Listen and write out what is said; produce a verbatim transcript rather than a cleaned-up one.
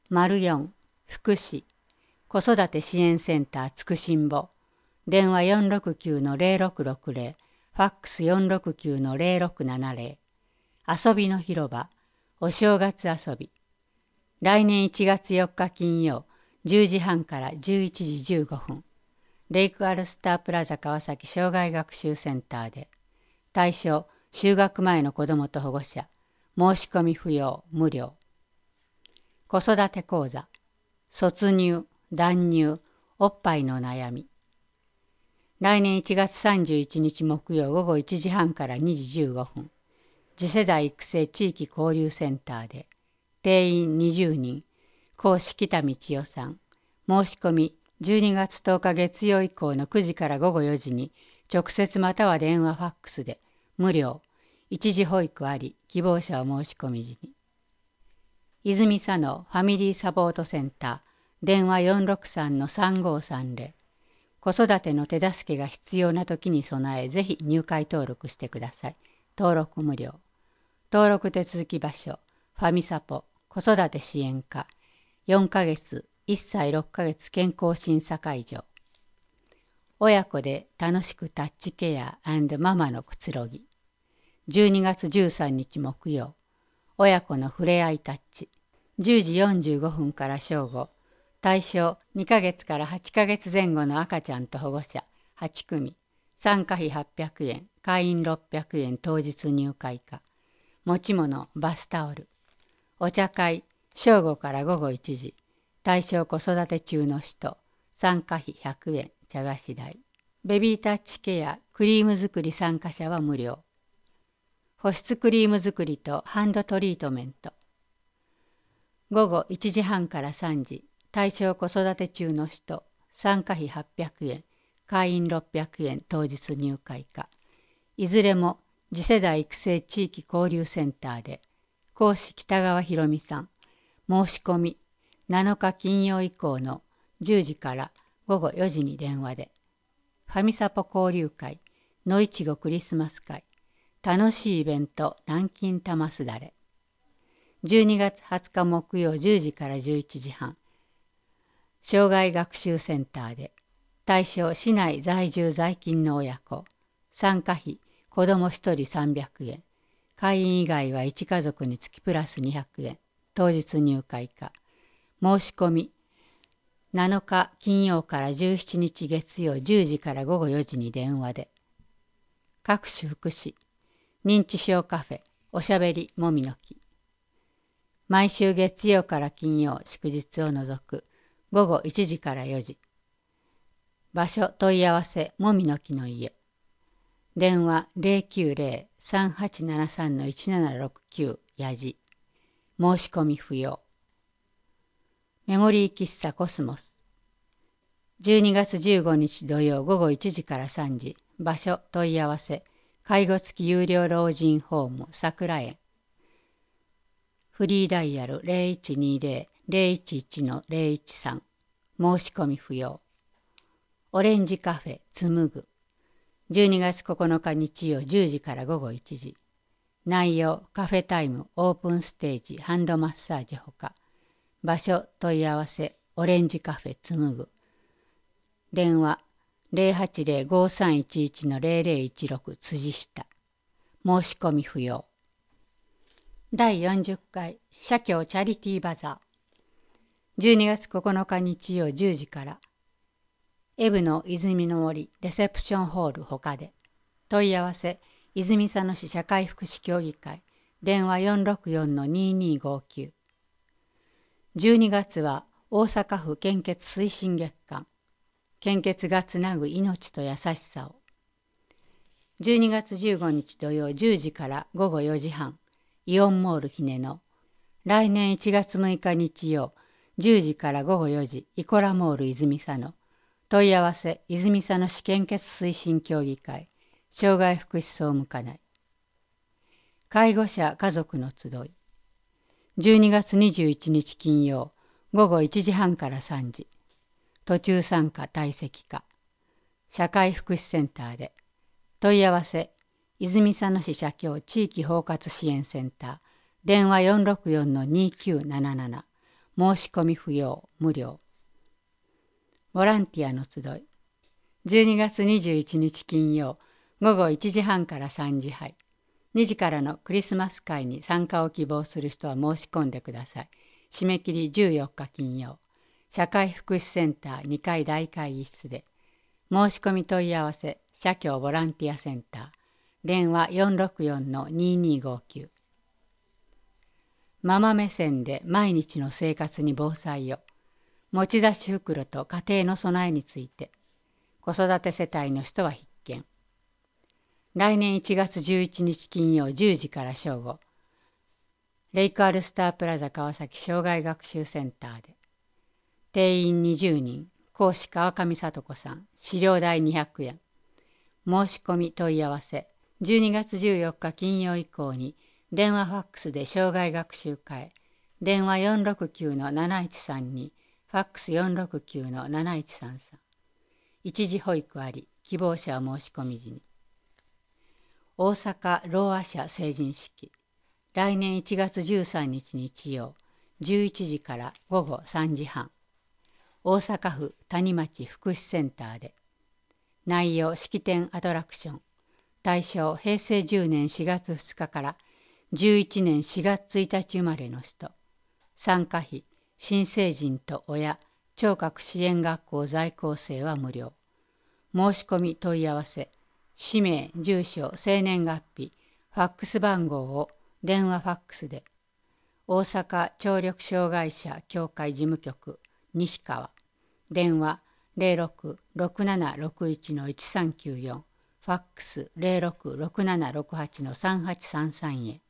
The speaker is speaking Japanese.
よん福祉子育て支援センターつくしんぼ電話 よんろくきゅうのゼロろくろくゼロ ファックス よんろくきゅうのゼロろくななゼロ遊びの広場お正月遊び来年いちがつよっか金曜じゅうじはんからじゅういちじじゅうごふんレイクアルスタープラザ川崎障害学習センターで対象就学前の子どもと保護者申し込み不要無料子育て講座卒乳断乳おっぱいの悩み来年いちがつさんじゅういちにち木曜午後いちじはんからにじじゅうごふん次世代育成地域交流センターで定員にじゅうにん講師北道代さん申し込みじゅうにがつとおか月曜以降のくじから午後よじに直接または電話ファックスで無料一時保育あり希望者を申し込み時に泉佐野ファミリーサポートセンター電話 よんろくさんのさんごさんゼロ 子育ての手助けが必要な時に備えぜひ入会登録してください。登録無料登録手続き場所ファミサポ子育て支援課よんかげついっさいろっかげつ健康審査会場親子で楽しくタッチケア&ママのくつろぎじゅうにがつじゅうさんにち木曜親子のふれあいタッチじゅうじよんじゅうごふんから正午対象にかげつからはちかげつぜん後の赤ちゃんと保護者はちくみ参加費はっぴゃくえん会員ろっぴゃくえん当日入会価持ち物バスタオルお茶会正午から午後いちじ対象子育て中の人参加費ひゃくえん茶菓子代ベビータッチケアクリーム作り参加者は無料保湿クリーム作りとハンドトリートメント午後いちじはんからさんじ対象子育て中の人参加費はっぴゃくえん会員ろっぴゃくえん当日入会価いずれも次世代育成地域交流センターで講師北川博美さん申し込みなのか金曜以降のじゅうじから午後よじに電話でファミサポ交流会のいちごクリスマス会楽しいイベント南京玉すだれじゅうにがつはつか木曜じゅうじからじゅういちじはん障害学習センターで対象市内在住在勤の親子参加費子どもひとりさんびゃくえん会員以外はいち家族につきプラスにひゃくえん当日入会価申し込みなのか金曜からじゅうしちにち月曜じゅうじから午後よじに電話で各種福祉認知症カフェおしゃべりもみの木毎週月曜から金曜祝日を除く午後いちじからよじ場所問い合わせもみの木の家電話 ゼロきゅうゼロ さんはちななさん いちななろくきゅう やじ申し込み不要メモリー喫茶コスモスじゅうにがつじゅうごにち土曜午後いちじからさんじ場所問い合わせ介護付き有料老人ホーム桜園フリーダイヤル ゼロいちにゼロ ゼロいちいちのゼロいちさん 申し込み不要オレンジカフェつむぐじゅうにがつここのか日曜じゅうじから午後いちじ内容カフェタイムオープンステージハンドマッサージほか場所問い合わせオレンジカフェつむぐ電話 ゼロはちゼロ ごさんいちいちのゼロゼロいちろく 辻下申し込み不要だいよんじゅっかい社協チャリティーバザーじゅうにがつここのか日曜じゅうじからエブの泉の森レセプションホールほかで問い合わせ泉佐野市社会福祉協議会電話 よんろくよんのににーごきゅうじゅうにがつは大阪府献血推進月間献血がつなぐ命と優しさをじゅうにがつじゅうごにち土曜じゅうじから午後よじはんイオンモールひねの来年いちがつむいか日曜じゅうじから午後よじイコラモール泉佐野問い合わせ泉佐野市献血推進協議会障害福祉総務課内介護者家族の集いじゅうにがつにじゅういちにち金曜午後いちじはんからさんじ途中参加退席課社会福祉センターで問い合わせ泉佐野市社協地域包括支援センター電話 よんろくよんのにきゅうなななな申し込み不要、無料。ボランティアの集い。じゅうにがつにじゅういちにち金曜、午後いちじはんからさんじはん。にじからのクリスマス会に参加を希望する人は申し込んでください。締め切りじゅうよっか金曜。社会福祉センターにかい大会議室で。申し込み問い合わせ、社協ボランティアセンター。電話 よんろくよんのにーにーごきゅう。ママ目線で毎日の生活に防災を。持ち出し袋と家庭の備えについて。子育て世帯の人は必見。来年いちがつじゅういちにち金曜じゅうじから正午。レイクアルスタープラザ川崎障害学習センターで。定員にじゅうにん、講師川上聡子さん、資料代にひゃくえん。申し込み問い合わせ、じゅうにがつじゅうよっか金曜以降に、電話ファックスで障害学習会、電話 よんろくきゅうのなないちさんに、ファックス よんろくきゅうのなないちさんさん。一時保育あり、希望者は申し込み時に。大阪ろうあ者成人式。来年いちがつじゅうさんにち日曜、じゅういちじから午後さんじはん。大阪府谷町福祉センターで。内容式典アトラクション。対象へいせいじゅうねんしがつふつかからじゅういちねんしがつついたち生まれの人。参加費、新成人と親、聴覚支援学校在校生は無料。申し込み問い合わせ、氏名、住所、生年月日、ファックス番号を電話ファックスで。大阪聴力障害者協会事務局、西川。電話 ゼロろく ろくななろくいちのいちさんきゅうよん。ファックス ゼロろく ろくななろくはちのさんはちさんさんへ。